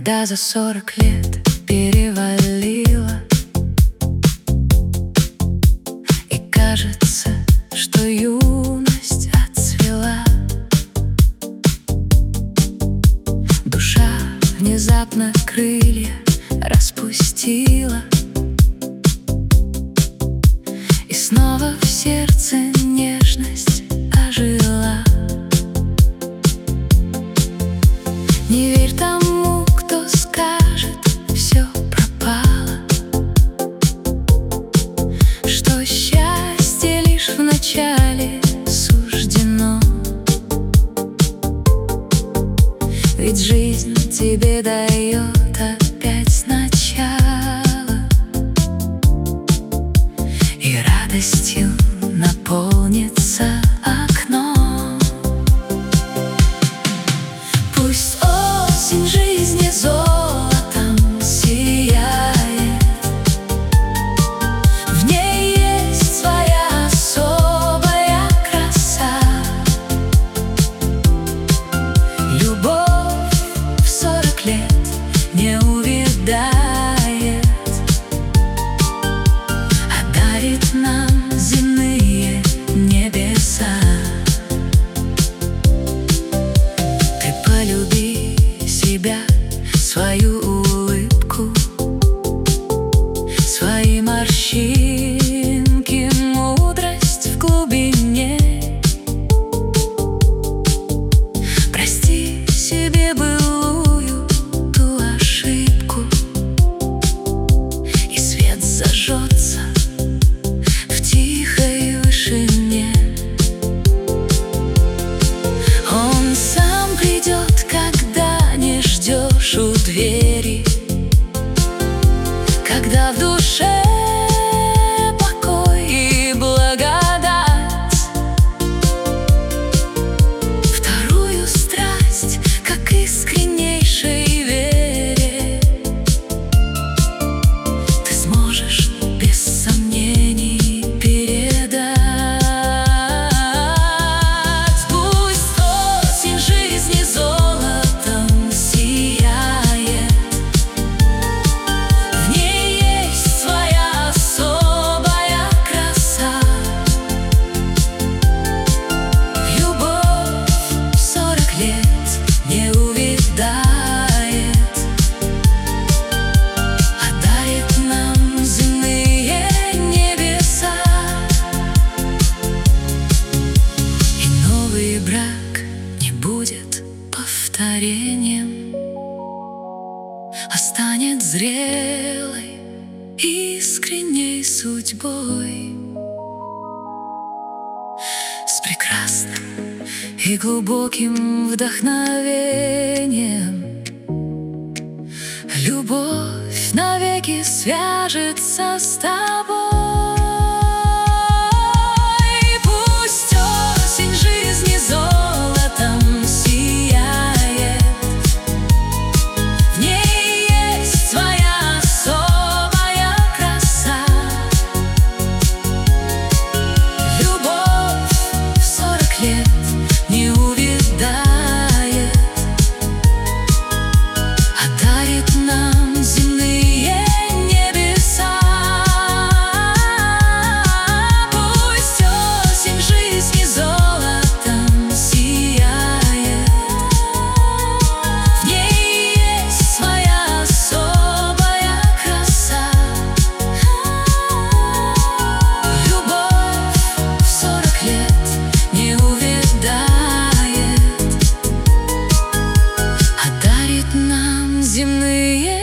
Когда за 40 лет перевалило, и кажется, что юность отцвела, душа внезапно крылья распустила, и снова в сердце нежность ожила. Не верь тому, кто скажет, все пропало, что счастье лишь в начале суждено. Ведь жизнь тебе дает опять начало, и радостью наполнится окно. Пусть осень жизни золотом сияет, в ней есть своя особая краса. Любовь в 40 лет не увядает, а дарит нам земные небеса. Ты полюби себя, свою улыбку, свои морщинки, мудрость в глубине. Прости себе былую ту ошибку, и свет зажжется в тихой вышине. Он сам придет, когда не ждешь у двери, когда в душе покой и благодать. Вторую страсть, как искреннейшей вере, ты сможешь без сомнений передать. Пусть осень жизни золотом сияет, в ней есть своя особая краса. Любовь в 40 лет не увядает, а дарит нам земные небеса. И новый брак не будет повторением, а станет зрелой, искренней судьбой, с прекрасным и глубоким вдохновением. Любовь навеки свяжется с тобой. Пусть осень жизни золотом сияет, в ней есть своя особая краса. Любовь в 40 лет не увядает, а дарит нам земные небеса. Пусть осень жизни золотом сияет, в ней есть своя особая краса. Любовь в 40 лет не увядает, а дарит нам земные